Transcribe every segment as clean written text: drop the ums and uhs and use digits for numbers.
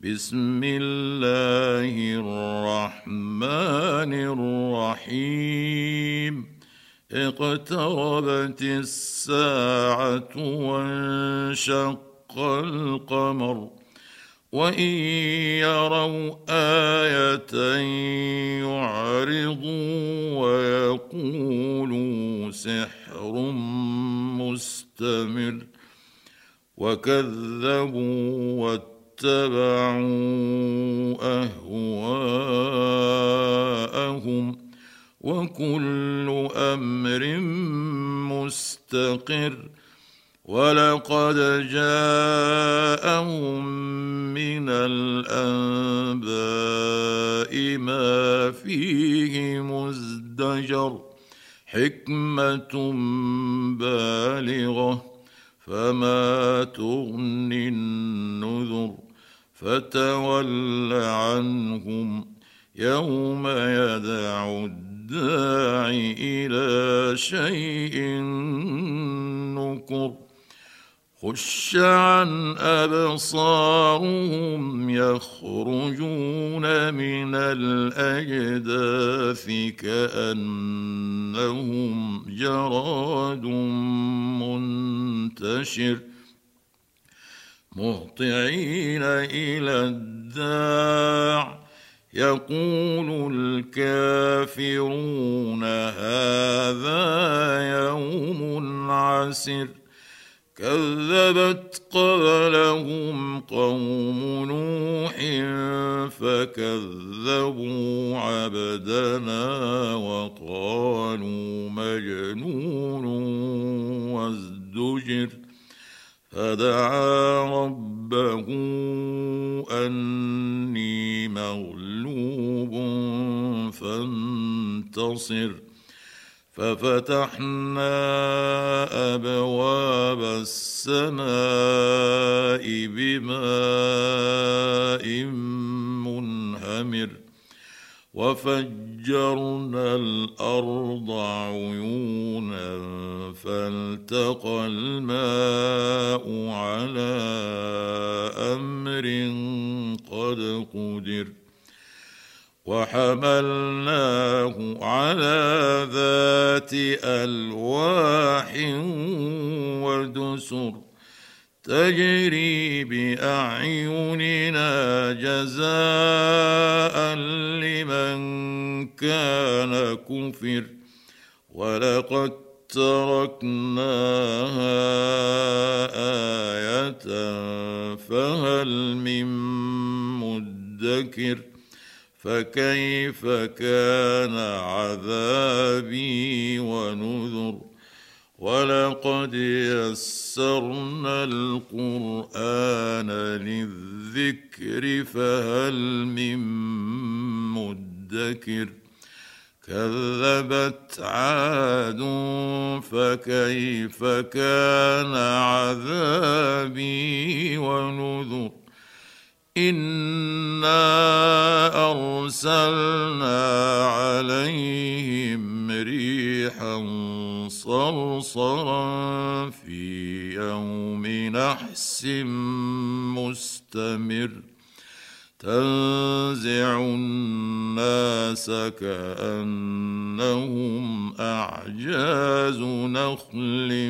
بسم الله الرحمن الرحيم. اقتربت الساعة وانشق القمر وإن يروا آية يعرضوا ويقولوا سحر مستمر وكذبوا واتبعوا أهواءهم وكل أمر مستقر ولقد جاءهم من الأنباء ما فيه مزدجر حكمة بالغة فما تغني النذر فتول عنهم يوم يدعو الداعي إلى شيء نكر خش عن أبصارهم يخرجون من الأجداث كأنهم جراد منتشر مهطعين إلى الداع يقول الكافرون هذا يوم عسر كذبت قبلهم قوم نوح فكذبوا عبدنا وقالوا مجنون وازدجر فدعا ربه أني مغلوب فانتصر ففتحنا أبواب السماء بماء منهمر وفجرنا الأرض عيونا فالتقى الماء على أمر قد قدر وحملناه على ذات ألواح ودسر تجري بأعيننا جزاء لمن كان كفر ولقد تركناها آية فهل من مدكر فكيف كان عذابي ونذر ولقد يسرنا القرآن للذكر فهل من مدكر كذبت عاد فكيف كان عذابي ونذر إنا أرسلنا عليهم ريحا صرصرا في يوم نحس مستمر تنزع الناس كأنهم أعجاز نخل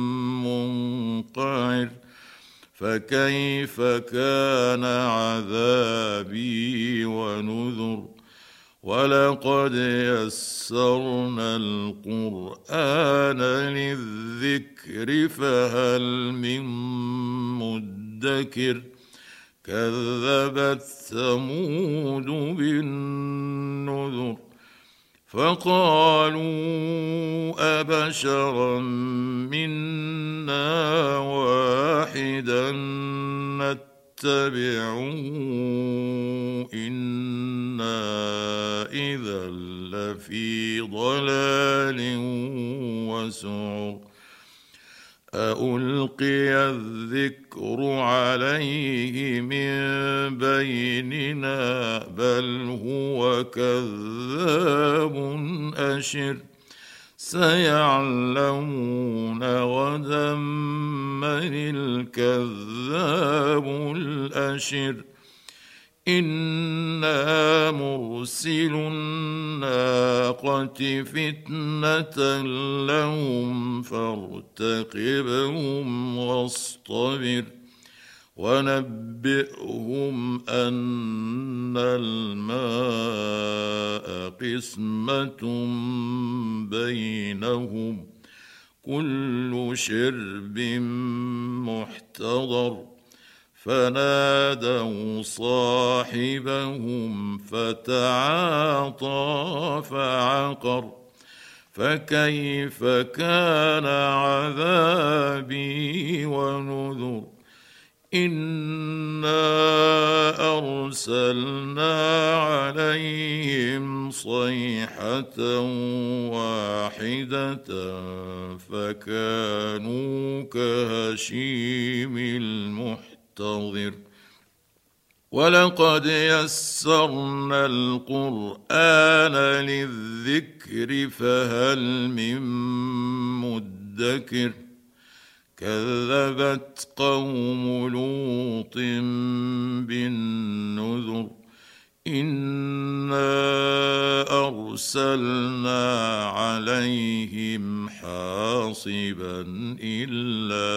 منقعر فكيف كان عذابي ونذر ولقد يسرنا القرآن للذكر فهل من مدكر كذبت ثمود بالنذر فقالوا أبشرا منا واحدا نتبعه إنا إذا لفي ضلال وسعر ألقي الذكر عليه من بيننا بل هو كذاب أشر سيعلمون غدا من الكذاب الأشر إنا مرسل الناقة فتنة لهم فارتقبهم واصطبر ونبئهم أن الماء قسمة بينهم كل شرب محتضر فنادوا صاحبهم فتعاطى فعقر فكيف كان عذابي ونذر إنا أرسلنا عليهم صيحة واحدة فكانوا كهشيم المحتضر ولقد يسرنا القرآن للذكر فهل من مدكر كذبت قوم لوط بالنذر إنا أرسلنا عليهم حاصبا إلا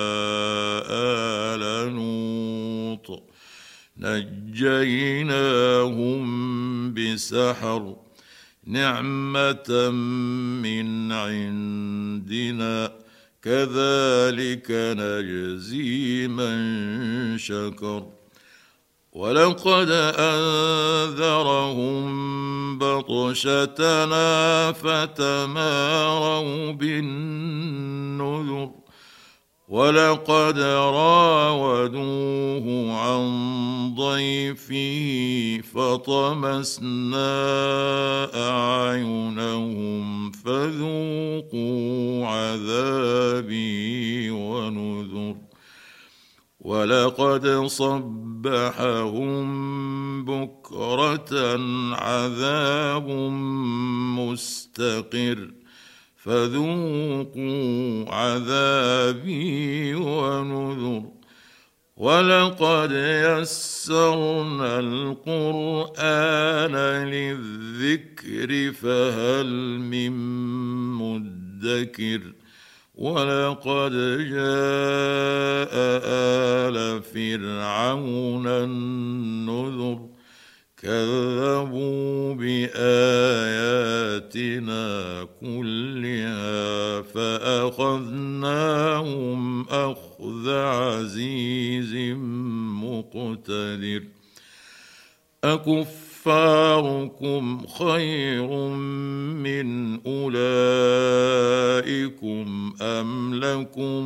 آل لوط نجيناهم بسحر نعمة من عندنا كذلك نجزي من شكر ولقد أنذرهم بطشتنا فتماروا بالنذر ولقد راودوه عن ضيفه فطمسنا أعينهم فذوقوا عذابي ونذر ولقد صبحهم بكرة عذاب مستقر فذوقوا عذابي ونذر ولقد يسرنا القرآن للذكر فهل من مدكر ولقد جاء آل فرعون النذر كذبوا بآياتنا كلها فأخذناهم أخذ عزيز مقتدر أكفاركم خير من أولئكم أم لكم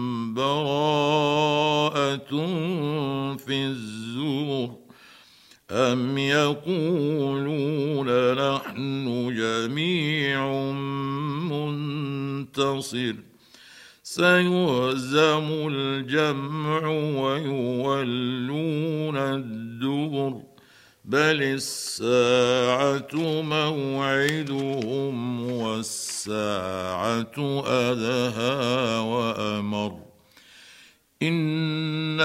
براءة في الزبر أم يقولون نحن جميع منتصر سيهزم الجمع ويولون الدبر بل الساعة موعدهم والساعة أدهى وأمر إن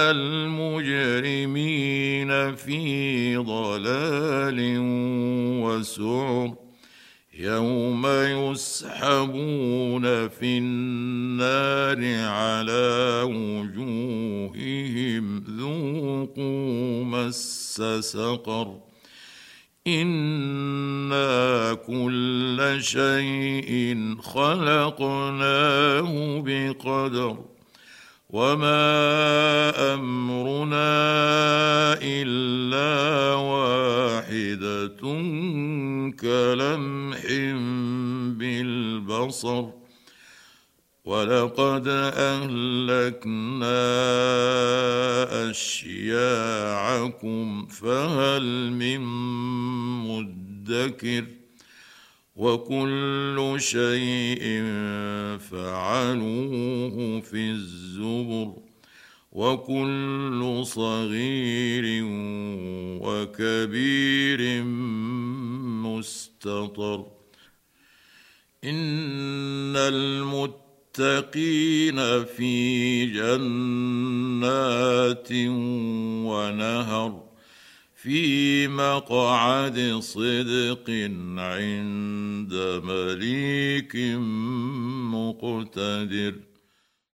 المجرمين في ضلال وسعر يوم يسحبون في النار على وجوههم ذوقوا مس سقر إنا كل شيء خلقناه بقدر وما أمرنا إلا واحدة كلمح بالبصر ولقد أهلكنا أشياعكم فهل من مدكر وكل شيء فعلوه في الزبر وكل صغير وكبير مستطر إن المتقين في جنات ونهر في مقعد صدق عند مليك مقتدر.